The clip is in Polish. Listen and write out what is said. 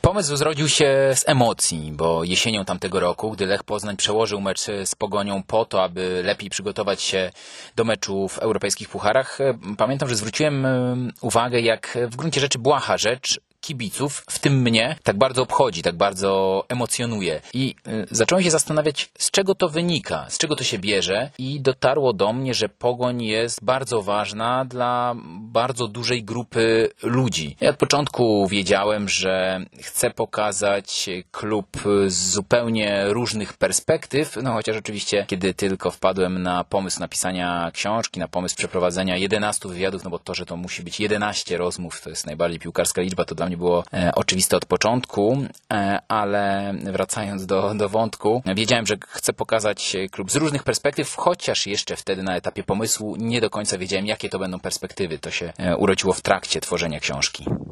Pomysł zrodził się z emocji, bo jesienią tamtego roku, gdy Lech Poznań przełożył mecz z Pogonią po to, aby lepiej przygotować się do meczu w europejskich pucharach, pamiętam, że zwróciłem uwagę, jak w gruncie rzeczy błaha rzecz kibiców, w tym mnie, tak bardzo obchodzi, tak bardzo emocjonuje. I zacząłem się zastanawiać, z czego to wynika, z czego to się bierze i dotarło do mnie, że Pogoń jest bardzo ważna dla bardzo dużej grupy ludzi. Ja od początku wiedziałem, że chcę pokazać klub z zupełnie różnych perspektyw, no chociaż oczywiście, kiedy tylko wpadłem na pomysł napisania książki, na pomysł przeprowadzenia 11 wywiadów, no bo to, że to musi być 11 rozmów, to jest najbardziej piłkarska liczba, to dla mnie było oczywiste od początku, ale wracając do wątku, wiedziałem, że chcę pokazać klub z różnych perspektyw, chociaż jeszcze wtedy na etapie pomysłu nie do końca wiedziałem, jakie to będą perspektywy. To się urodziło w trakcie tworzenia książki.